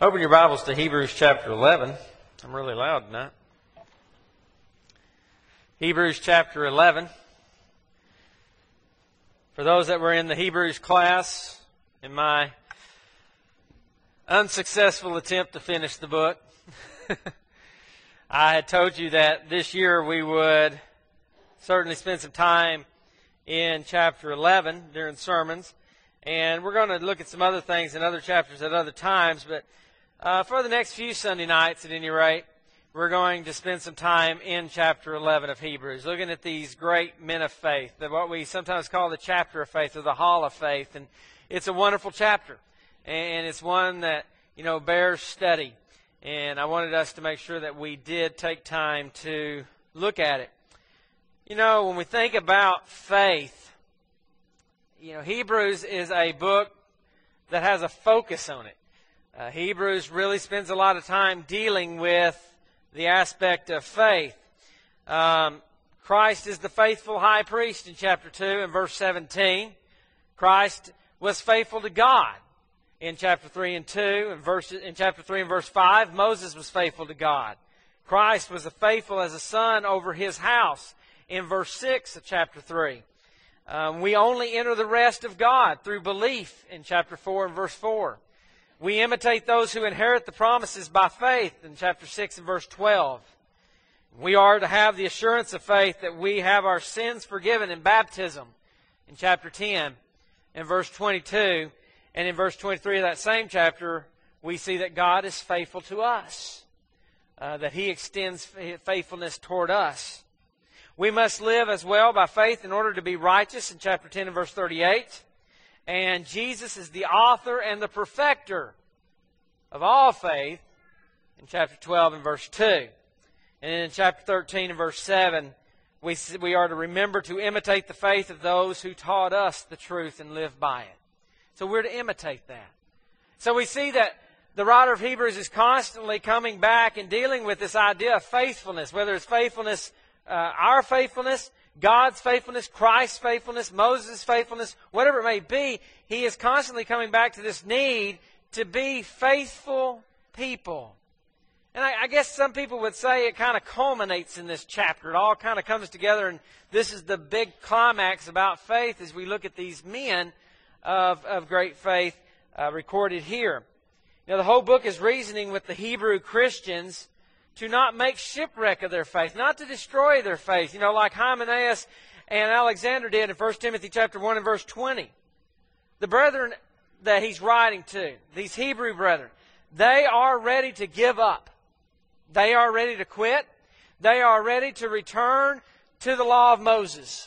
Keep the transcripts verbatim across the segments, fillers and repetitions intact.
Open your Bibles to Hebrews chapter eleven. I'm really loud tonight. Hebrews chapter eleven. For those that were in the Hebrews class, in my unsuccessful attempt to finish the book, I had told you that this year we would certainly spend some time in chapter eleven during sermons. And we're going to look at some other things in other chapters at other times, but Uh, for the next few Sunday nights, at any rate, we're going to spend some time in chapter eleven of Hebrews, looking at these great men of faith, what we sometimes call the chapter of faith or the hall of faith. And it's a wonderful chapter, and it's one that, you know, bears study. And I wanted us to make sure that we did take time to look at it. You know, when we think about faith, you know, Hebrews is a book that has a focus on it. Uh, Hebrews really spends a lot of time dealing with the aspect of faith. Um, Christ is the faithful high priest in chapter two and verse seventeen. Christ was faithful to God in chapter three and two. And verse, in chapter three and verse five, Moses was faithful to God. Christ was faithful as a son over his house in verse six of chapter three. Um, we only enter the rest of God through belief in chapter four and verse four. We imitate those who inherit the promises by faith in chapter six and verse twelve. We are to have the assurance of faith that we have our sins forgiven in baptism in chapter ten and verse twenty-two. And in verse twenty-three of that same chapter, we see that God is faithful to us, uh, that He extends faithfulness toward us. We must live as well by faith in order to be righteous in chapter ten and verse thirty-eight. And Jesus is the author and the perfecter of all faith in chapter twelve and verse two. And in chapter thirteen and verse seven, we, we are to remember to imitate the faith of those who taught us the truth and live by it. So we're to imitate that. So we see that the writer of Hebrews is constantly coming back and dealing with this idea of faithfulness, whether it's faithfulness, uh, our faithfulness, God's faithfulness, Christ's faithfulness, Moses' faithfulness, whatever it may be. He is constantly coming back to this need to be faithful people. And I, I guess some people would say it kind of culminates in this chapter. It all kind of comes together, and this is the big climax about faith as we look at these men of, of great faith uh, recorded here. Now, the whole book is reasoning with the Hebrew Christians to not make shipwreck of their faith, not to destroy their faith, you know, like Hymenaeus and Alexander did in First Timothy chapter one and verse twenty. The brethren that he's writing to, these Hebrew brethren, they are ready to give up. They are ready to quit. They are ready to return to the law of Moses.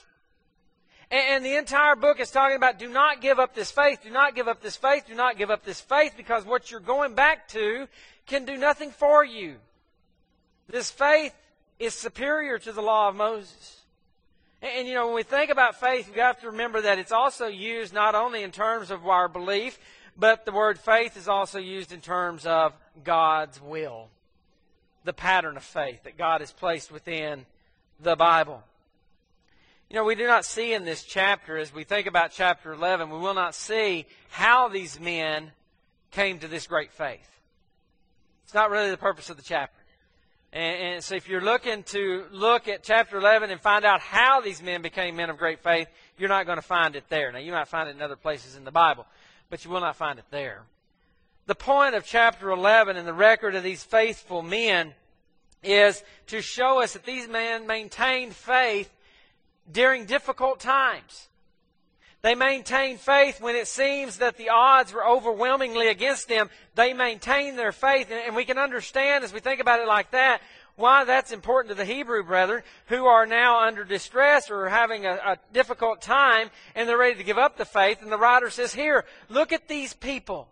And the entire book is talking about do not give up this faith, do not give up this faith, do not give up this faith, because what you're going back to can do nothing for you. This faith is superior to the law of Moses. And, and, you know, when we think about faith, we have to remember that it's also used not only in terms of our belief, but the word faith is also used in terms of God's will. The pattern of faith that God has placed within the Bible. You know, we do not see in this chapter, as we think about chapter eleven, we will not see how these men came to this great faith. It's not really the purpose of the chapter. And, and so if you're looking to look at chapter eleven and find out how these men became men of great faith, you're not going to find it there. Now, you might find it in other places in the Bible, but you will not find it there. The point of chapter eleven and the record of these faithful men is to show us that these men maintained faith during difficult times. They maintained faith when it seems that the odds were overwhelmingly against them. They maintained their faith. And we can understand, as we think about it like that, why that's important to the Hebrew brethren who are now under distress or having a, a difficult time, and they're ready to give up the faith. And the writer says here, look at these people.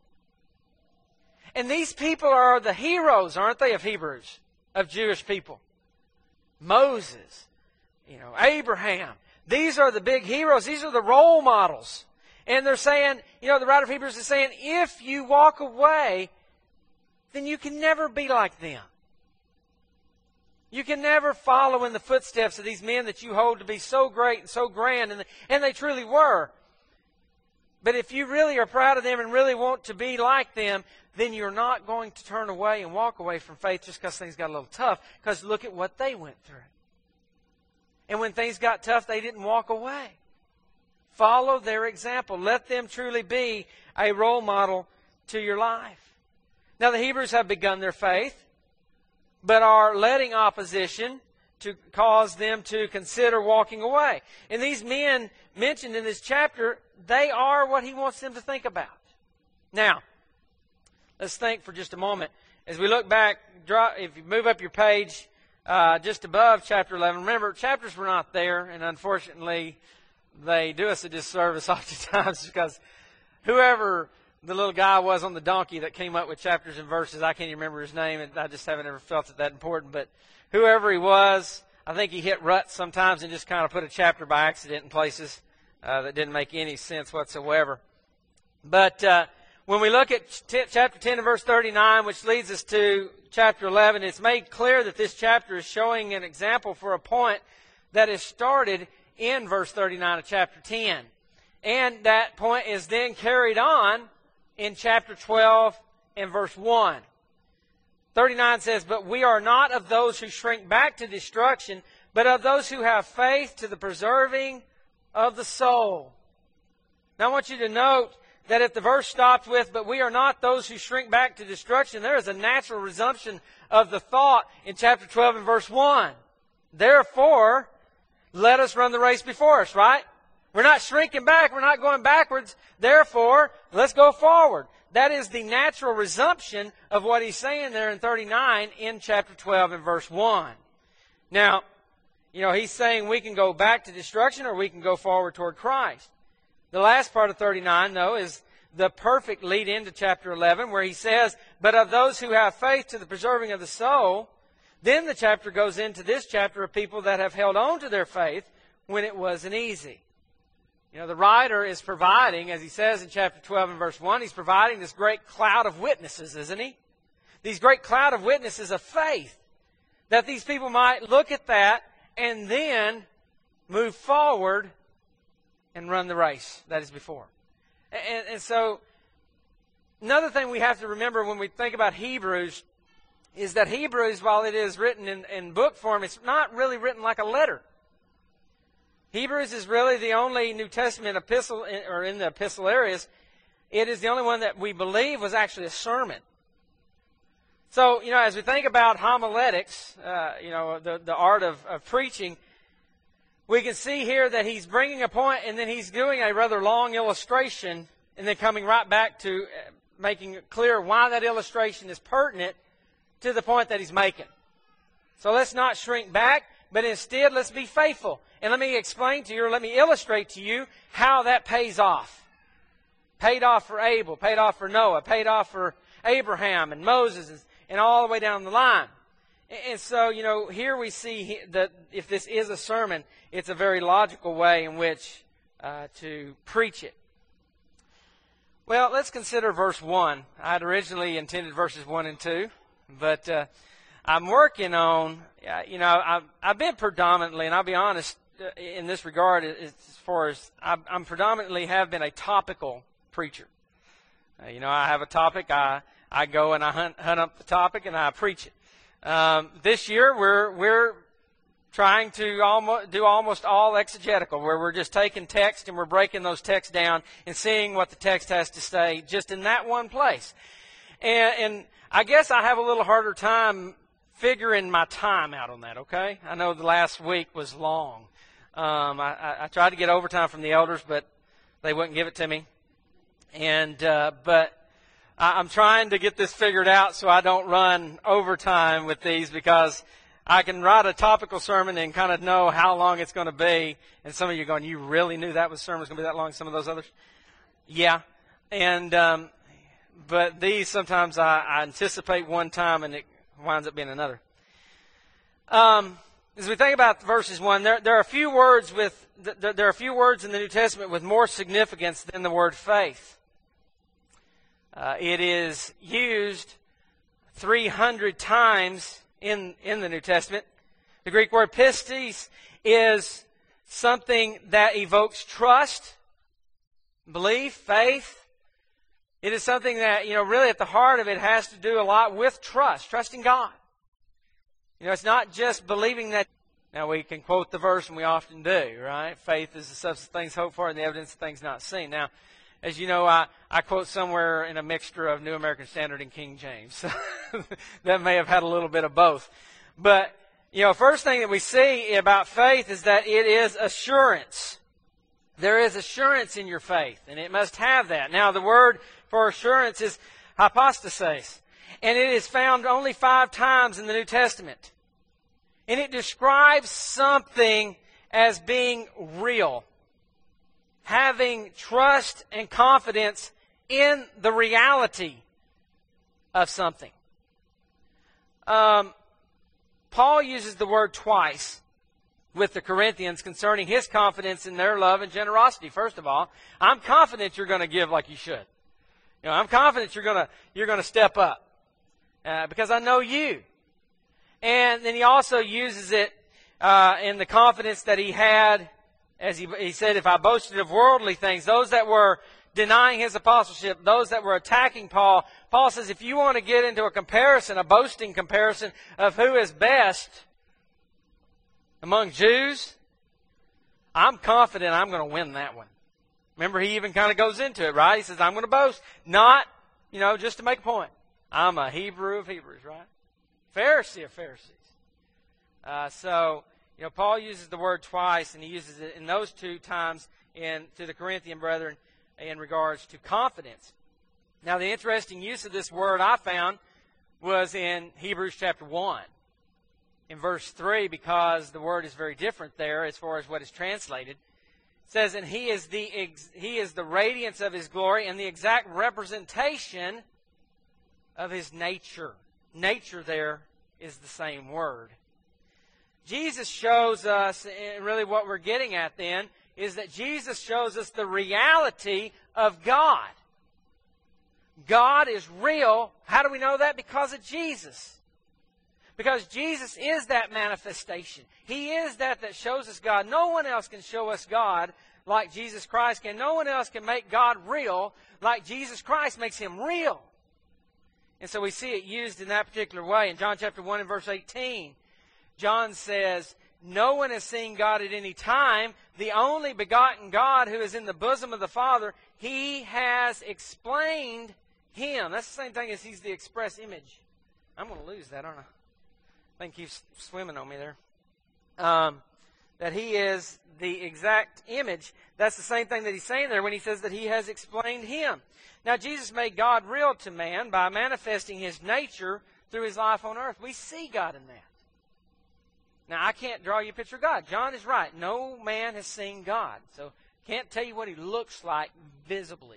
And these people are the heroes, aren't they, of Hebrews, of Jewish people. Moses, you know, Abraham. These are the big heroes. These are the role models. And they're saying, you know, the writer of Hebrews is saying, if you walk away, then you can never be like them. You can never follow in the footsteps of these men that you hold to be so great and so grand, and, and they truly were. But if you really are proud of them and really want to be like them, then you're not going to turn away and walk away from faith just because things got a little tough. Because look at what they went through. And when things got tough, they didn't walk away. Follow their example. Let them truly be a role model to your life. Now, the Hebrews have begun their faith, but are letting opposition to cause them to consider walking away. And these men mentioned in this chapter, they are what he wants them to think about. Now, let's think for just a moment. As we look back, if you move up your page uh, just above chapter eleven, remember, chapters were not there, and unfortunately, they do us a disservice oftentimes because whoever the little guy was on the donkey that came up with chapters and verses, I can't even remember his name, and I just haven't ever felt it that important, but whoever he was, I think he hit ruts sometimes and just kind of put a chapter by accident in places uh, that didn't make any sense whatsoever. But uh, when we look at t- chapter ten and verse thirty-nine, which leads us to chapter eleven, it's made clear that this chapter is showing an example for a point that is started in verse thirty-nine of chapter ten. And that point is then carried on in chapter twelve and verse one. thirty-nine says, "But we are not of those who shrink back to destruction, but of those who have faith to the preserving of the soul." Now I want you to note that if the verse stopped with, "But we are not those who shrink back to destruction," there is a natural resumption of the thought in chapter twelve and verse one. Therefore, let us run the race before us, right? We're not shrinking back. We're not going backwards. Therefore, let's go forward. That is the natural resumption of what he's saying there in thirty-nine in chapter twelve and verse one. Now, you know, he's saying we can go back to destruction or we can go forward toward Christ. The last part of thirty-nine, though, is the perfect lead into chapter eleven where he says, "But of those who have faith to the preserving of the soul," then the chapter goes into this chapter of people that have held on to their faith when it wasn't easy. You know, the writer is providing, as he says in chapter twelve and verse one, he's providing this great cloud of witnesses, isn't he? These great cloud of witnesses of faith. That these people might look at that and then move forward and run the race that is before. And, and so, another thing we have to remember when we think about Hebrews is that Hebrews, while it is written in, in book form, it's not really written like a letter. Hebrews is really the only New Testament epistle, or in the epistle areas, it is the only one that we believe was actually a sermon. So, you know, as we think about homiletics, uh, you know, the, the art of, of preaching, we can see here that he's bringing a point and then he's doing a rather long illustration and then coming right back to making it clear why that illustration is pertinent to the point that he's making. So let's not shrink back, but instead let's be faithful. And let me explain to you, or let me illustrate to you how that pays off. Paid off for Abel, paid off for Noah, paid off for Abraham and Moses and, and all the way down the line. And, and so, you know, here we see that if this is a sermon, it's a very logical way in which uh, to preach it. Well, let's consider verse one. I had originally intended verses one and two. But uh, I'm working on, uh, you know, I've, I've been predominantly, and I'll be honest uh, in this regard, as far as I'm, I'm predominantly have been a topical preacher. Uh, you know, I have a topic, I I go and I hunt, hunt up the topic and I preach it. Um, this year we're we're trying to almost do almost all exegetical, where we're just taking text and we're breaking those texts down and seeing what the text has to say just in that one place. And, and I guess I have a little harder time figuring my time out on that, okay? I know the last week was long. Um, I, I, I tried to get overtime from the elders, but they wouldn't give it to me. And uh, but I, I'm trying to get this figured out so I don't run overtime with these, because I can write a topical sermon and kind of know how long it's going to be. And some of you are going, "You really knew that was sermon was going to be that long?" Some of those others, yeah. And um, but these sometimes I, I anticipate one time and it winds up being another. Um, as we think about verses one, there, there are a few words with there, there are a few words in the New Testament with more significance than the word faith. Uh, it is used three hundred times in in the New Testament. The Greek word pistis is something that evokes trust, Belief, faith, it is something that, you know, really at the heart of it has to do a lot with trust, trusting God. You know, it's not just believing that. Now, we can quote the verse, and we often do, right? Faith is the substance of things hoped for and the evidence of things not seen. Now, as you know, I, I quote somewhere in a mixture of New American Standard and King James. So that may have had a little bit of both. But, you know, first thing that we see about faith is that it is assurance. There is assurance in your faith, and it must have that. Now, the word for assurance is hypostasis, and it is found only five times in the New Testament. And it describes something as being real. Having trust and confidence in the reality of something. Um, Paul uses the word twice with the Corinthians concerning his confidence in their love and generosity. First of all, I'm confident you're going to give like you should. You know, I'm confident you're going to you're going to step up uh, because I know you. And then he also uses it uh, in the confidence that he had, as he, he said, if I boasted of worldly things, those that were denying his apostleship, those that were attacking Paul, Paul says if you want to get into a comparison, a boasting comparison of who is best among Jews, I'm confident I'm going to win that one. Remember, he even kind of goes into it, right? He says, I'm going to boast, not, you know, just to make a point. I'm a Hebrew of Hebrews, right? Pharisee of Pharisees. Uh, so, you know, Paul uses the word twice, and he uses it in those two times in to the Corinthian brethren in regards to confidence. Now, the interesting use of this word I found was in Hebrews chapter one. In verse three, because the word is very different there as far as what is translated. It says, and he is the ex- he is the radiance of his glory and the exact representation of his nature. Nature there is the same word. Jesus shows us, and really what we're getting at then, is that Jesus shows us the reality of God. God is real. How do we know that? Because of Jesus. Because Jesus is that manifestation. He is that that shows us God. No one else can show us God like Jesus Christ can. No one else can make God real like Jesus Christ makes Him real. And so we see it used in that particular way. In John chapter one and verse eighteen, John says, no one has seen God at any time. The only begotten God who is in the bosom of the Father, He has explained Him. That's the same thing as He's the express image. I'm going to lose that, aren't I? I think keeps swimming on me there. Um, that He is the exact image. That's the same thing that He's saying there when He says that He has explained Him. Now, Jesus made God real to man by manifesting His nature through His life on earth. We see God in that. Now, I can't draw you a picture of God. John is right. No man has seen God. So, can't tell you what He looks like visibly.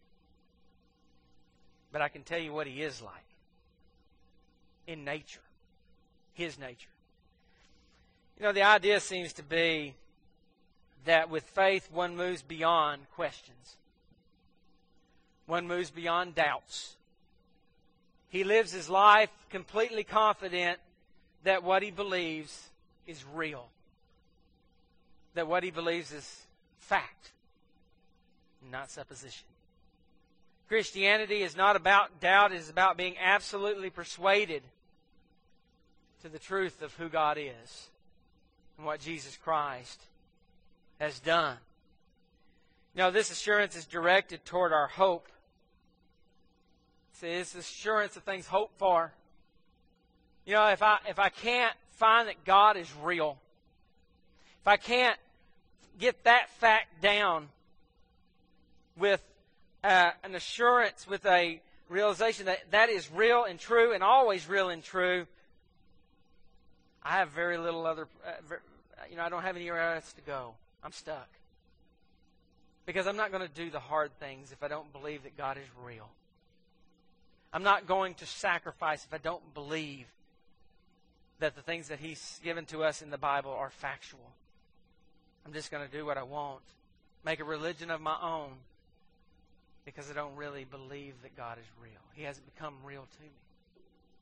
But I can tell you what He is like in nature. His nature. You know, the idea seems to be that with faith, one moves beyond questions. One moves beyond doubts. He lives his life completely confident that what he believes is real. That what he believes is fact, not supposition. Christianity is not about doubt. It is about being absolutely persuaded to the truth of who God is and what Jesus Christ has done. You know, this assurance is directed toward our hope. See, it's assurance of things hoped for. You know, if I if I can't find that God is real, if I can't get that fact down with uh, an assurance, with a realization that that is real and true and always real and true, I have very little other, uh, very, you know, I don't have anywhere else to go. I'm stuck. Because I'm not going to do the hard things if I don't believe that God is real. I'm not going to sacrifice if I don't believe that the things that He's given to us in the Bible are factual. I'm just going to do what I want. Make a religion of my own because I don't really believe that God is real. He hasn't become real to me.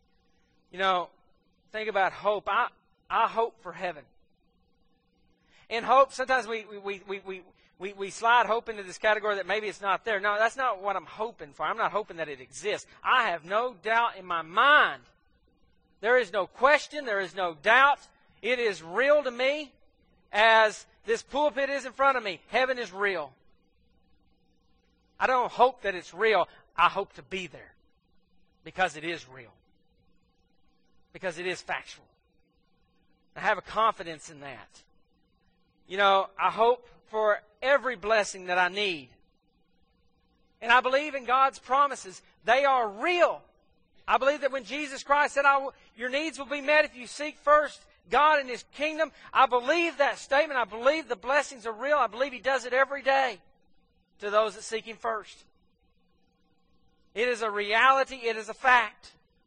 You know, think about hope. I, I hope for heaven. in hope. Sometimes we, we, we, we, we, we slide hope into this category that maybe it's not there. No, that's not what I'm hoping for. I'm not hoping that it exists. I have no doubt in my mind. There is no question. There is no doubt. It is real to me as this pulpit is in front of me. Heaven is real. I don't hope that it's real. I hope to be there because it is real. Because it is factual. I have a confidence in that. You know, I hope for every blessing that I need. And I believe in God's promises. They are real. I believe that when Jesus Christ said, I will, your needs will be met if you seek first God and His kingdom, I believe that statement. I believe the blessings are real. I believe He does it every day to those that seek Him first. It is a reality. It is a fact.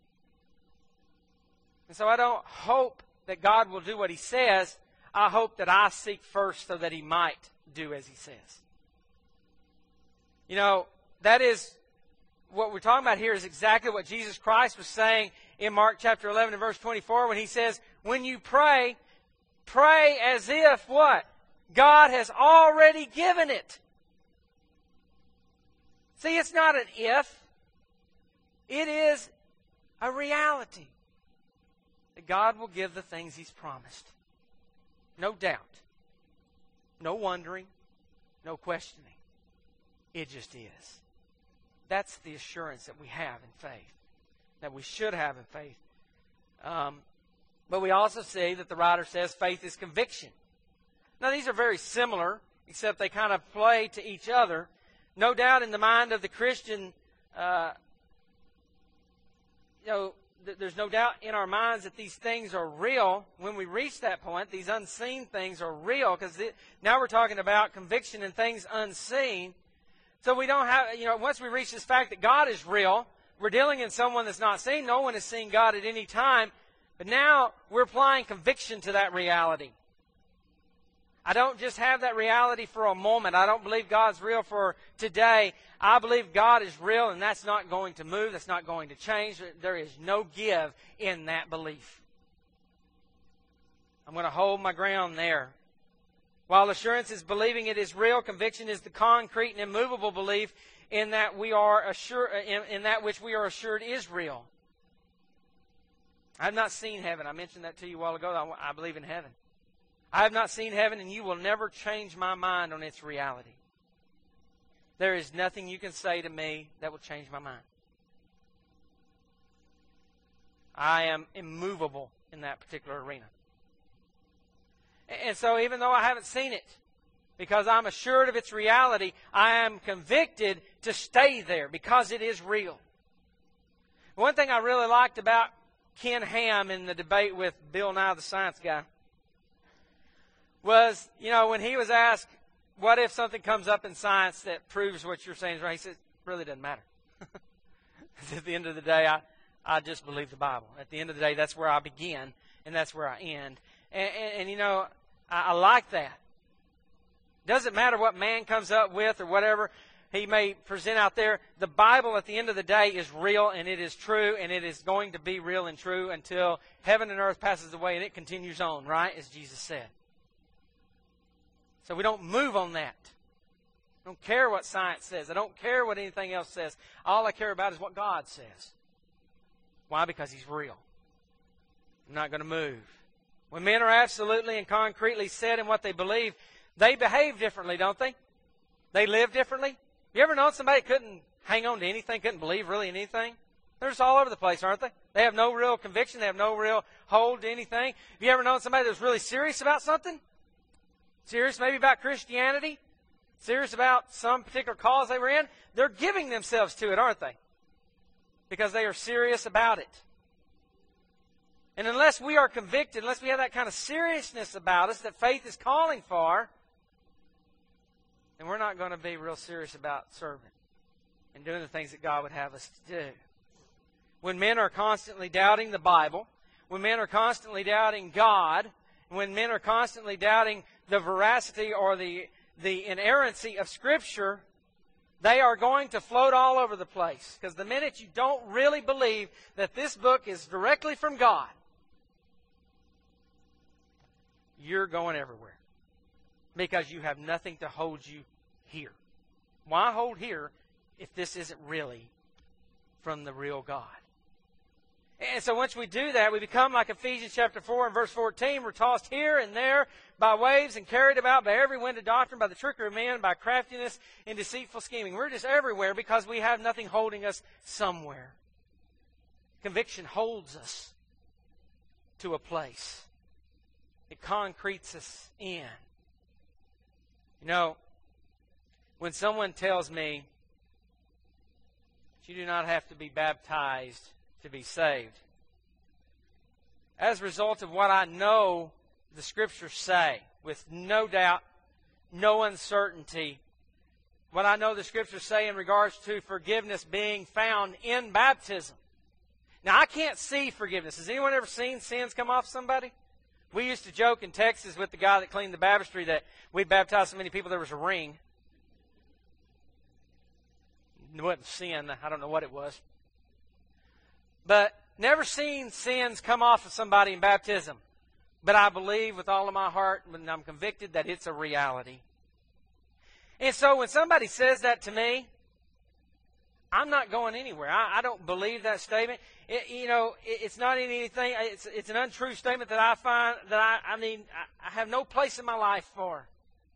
And so I don't hope that God will do what He says. I hope that I seek first so that He might do as He says. You know, that is what we're talking about here is exactly what Jesus Christ was saying in Mark chapter eleven and verse twenty-four when He says, when you pray, pray as if what? God has already given it. See, it's not an if. It is a reality that God will give the things He's promised. No doubt. No wondering. No questioning. It just is. That's the assurance that we have in faith. That we should have in faith. Um, but we also see that the writer says faith is conviction. Now these are very similar, except they kind of play to each other. No doubt in the mind of the Christian, uh, you know, th- there's no doubt in our minds that these things are real. When we reach that point, these unseen things are real, because now we're talking about conviction and things unseen. So we don't have, you know, once we reach this fact that God is real, we're dealing in someone that's not seen. No one has seen God at any time. But now we're applying conviction to that reality. I don't just have that reality for a moment. I don't believe God's real for today. I believe God is real, and that's not going to move. That's not going to change. There is no give in that belief. I'm going to hold my ground there. While assurance is believing it is real, conviction is the concrete and immovable belief in that we are assured, in, in that which we are assured is real. I have not seen heaven. I mentioned that to you a while ago. I, I believe in heaven. I have not seen heaven, and you will never change my mind on its reality. There is nothing you can say to me that will change my mind. I am immovable in that particular arena. And so even though I haven't seen it, because I'm assured of its reality, I am convicted to stay there because it is real. One thing I really liked about Ken Ham in the debate with Bill Nye the Science Guy was, you know, when he was asked, what if something comes up in science that proves what you're saying is right? He said, it really doesn't matter. At the end of the day, I, I just believe the Bible. At the end of the day, that's where I begin, and that's where I end. And, and, and you know, I, I like that. Doesn't matter what man comes up with or whatever he may present out there. The Bible, at the end of the day, is real, and it is true, and it is going to be real and true until heaven and earth passes away, and it continues on, right, as Jesus said. So we don't move on that. I don't care what science says. I don't care what anything else says. All I care about is what God says. Why? Because He's real. I'm not going to move. When men are absolutely and concretely set in what they believe, they behave differently, don't they? They live differently. You ever known somebody that couldn't hang on to anything, couldn't believe really in anything? They're just all over the place, aren't they? They have no real conviction. They have no real hold to anything. Have you ever known somebody that was really serious about something? Serious maybe about Christianity? Serious about some particular cause they were in? They're giving themselves to it, aren't they? Because they are serious about it. And unless we are convicted, unless we have that kind of seriousness about us that faith is calling for, then we're not going to be real serious about serving and doing the things that God would have us to do. When men are constantly doubting the Bible, when men are constantly doubting God, when men are constantly doubting the veracity or the, the inerrancy of Scripture, they are going to float all over the place. Because the minute you don't really believe that this book is directly from God, you're going everywhere. because you have nothing to hold you here. Why hold here if this isn't really from the real God? And so once we do that, we become like Ephesians chapter four and verse fourteen. We're tossed here and there by waves and carried about by every wind of doctrine, by the trickery of men, by craftiness and deceitful scheming. We're just everywhere because we have nothing holding us somewhere. Conviction holds us to a place. It concretes us in. You know, when someone tells me that you do not have to be baptized to be saved, as a result of what I know the Scriptures say, with no doubt, no uncertainty, what I know the Scriptures say in regards to forgiveness being found in baptism. Now, I can't see forgiveness. Has anyone ever seen sins come off somebody? We used to joke in Texas with the guy that cleaned the baptistry that we baptized so many people there was a ring. It wasn't sin. I don't know what it was. But never seen sins come off of somebody in baptism. But I believe with all of my heart, and I'm convicted that it's a reality. And so when somebody says that to me, I'm not going anywhere. I, I don't believe that statement. It, you know, it, it's not in anything. It's, it's an untrue statement that I find that I, I mean, I, I have no place in my life for.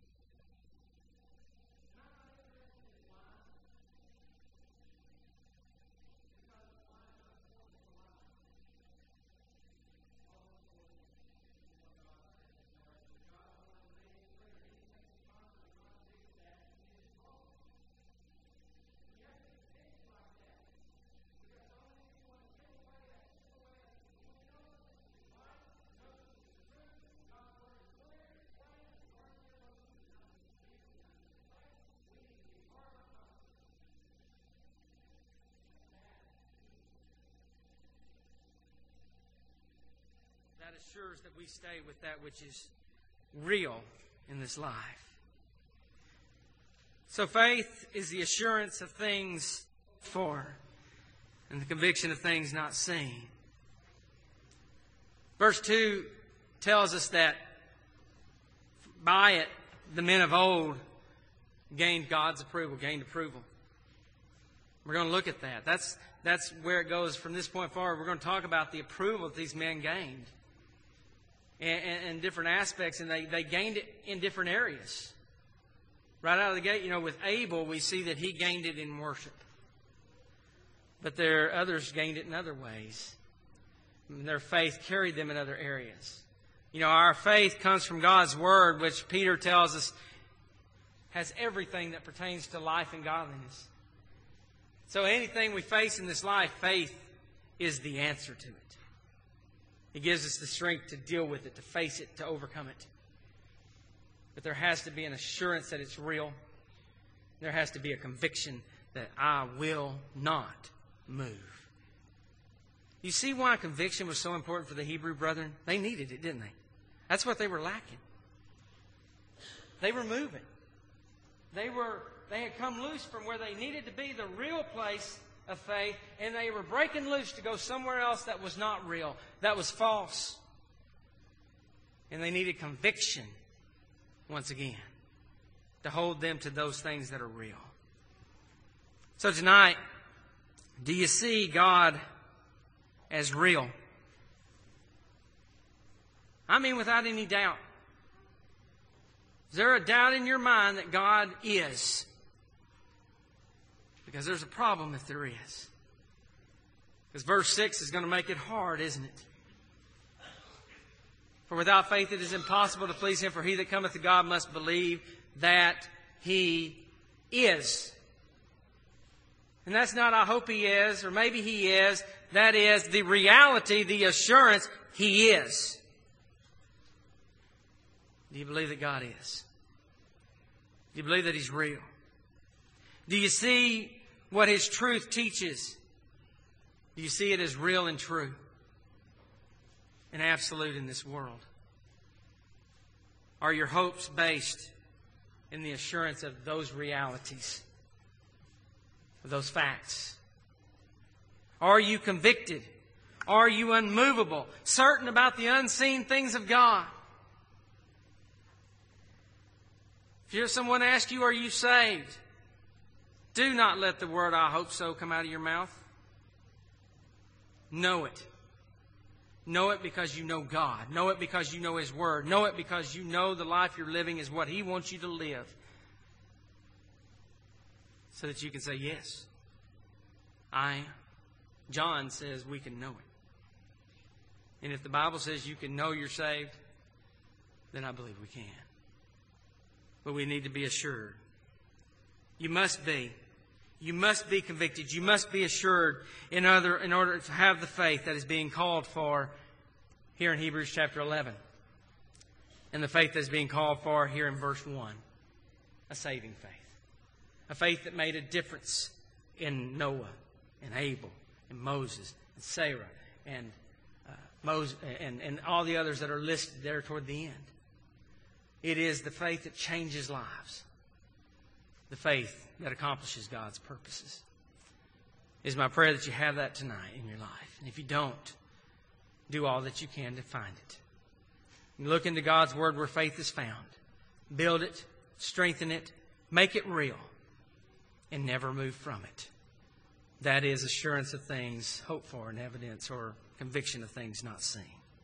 That assures that we stay with that which is real in this life. So faith is the assurance of things for, and the conviction of things not seen. Verse two tells us that by it the men of old gained God's approval, gained approval. We're going to look at that. That's, that's where it goes from this point forward. We're going to talk about the approval that these men gained. And different aspects, and they, they gained it in different areas. Right out of the gate, you know, with Abel, we see that he gained it in worship. But there are others gained it in other ways. And their faith carried them in other areas. You know, our faith comes from God's Word, which Peter tells us has everything that pertains to life and godliness. So anything we face in this life, faith is the answer to it. It gives us the strength to deal with it, to face it, to overcome it. But there has to be an assurance that it's real. There has to be a conviction that I will not move. You see why conviction was so important for the Hebrew brethren? They needed it, didn't they? That's what they were lacking. They were moving. They were, they had come loose from where they needed to be, the real place of faith, and they were breaking loose to go somewhere else that was not real, that was false. And they needed conviction, once again, to hold them to those things that are real. So tonight, do you see God as real? I mean, without any doubt. Is there a doubt in your mind that God is? Because there's a problem if there is. Because verse six is going to make it hard, isn't it? For without faith it is impossible to please Him, for he that cometh to God must believe that He is. And that's not I hope He is, or maybe He is. That is the reality, the assurance He is. Do you believe that God is? Do you believe that He's real? Do you see what His truth teaches? Do you see it as real and true and absolute in this world? Are your hopes based in the assurance of those realities, of those facts? Are you convicted? Are you unmovable, certain about the unseen things of God? If you, someone asks you, are you saved? Do not let the word "I hope so" come out of your mouth. Know it. Know it because you know God. Know it because you know His Word. Know it because you know the life you're living is what He wants you to live. So that you can say, yes, I am. John says we can know it. And if the Bible says you can know you're saved, then I believe we can. But we need to be assured. You must be. You must be convicted. You must be assured in, other, in order to have the faith that is being called for here in Hebrews chapter eleven. And the faith that is being called for here in verse one. A saving faith. A faith that made a difference in Noah and Abel and Moses and Sarah and, uh, Moses and, and all the others that are listed there toward the end. It is the faith that changes lives. The faith that accomplishes God's purposes. It is my prayer that you have that tonight in your life. And if you don't, do all that you can to find it. And look into God's Word where faith is found. Build it, strengthen it, make it real, and never move from it. That is assurance of things hoped for and evidence or conviction of things not seen.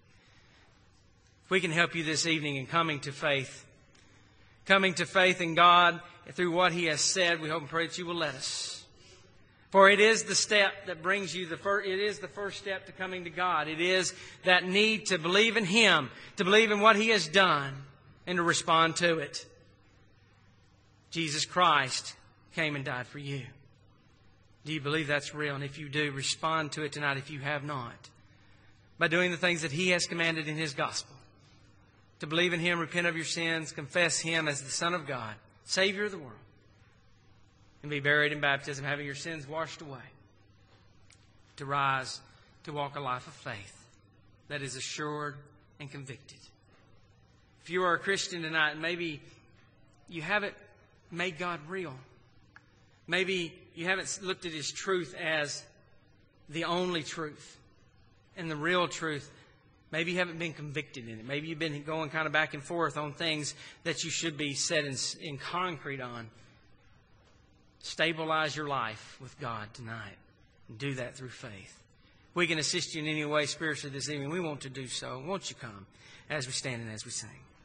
If we can help you this evening in coming to faith, coming to faith in God through what He has said, we hope and pray that you will let us. For it is the step that brings you the first, it is the first step to coming to God. It is that need to believe in Him, to believe in what He has done, and to respond to it. Jesus Christ came and died for you. Do you believe that's real? And if you do, respond to it tonight if you have not. By doing the things that He has commanded in His gospel. To believe in Him, repent of your sins, confess Him as the Son of God, Savior of the world, and be buried in baptism, having your sins washed away. To rise, to walk a life of faith that is assured and convicted. If you are a Christian tonight, and maybe you haven't made God real. Maybe you haven't looked at His truth as the only truth and the real truth. Maybe you haven't been convicted in it. Maybe you've been going kind of back and forth on things that you should be set in, in concrete on. Stabilize your life with God tonight. And do that through faith. If we can assist you in any way spiritually this evening, we want to do so. Won't you come as we stand and as we sing?